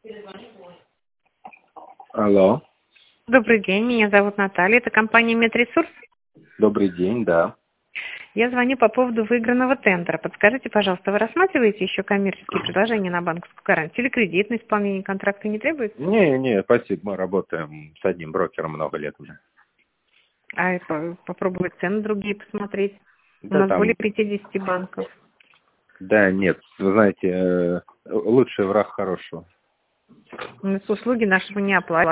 Алло. Добрый день, меня зовут Наталья, это компания Медресурс. Добрый день, да. Я звоню по поводу выигранного тендера. Подскажите, пожалуйста, вы рассматриваете еще коммерческие предложения на банковскую гарантию или кредит на исполнение контракта не требуется? Не, спасибо, мы работаем с одним брокером много лет уже. А попробовать цены другие посмотреть. У Да нас там, более 50 банков. да нет, вы знаете, лучший враг хорошего. У нас услуги нашего не оплачиваются.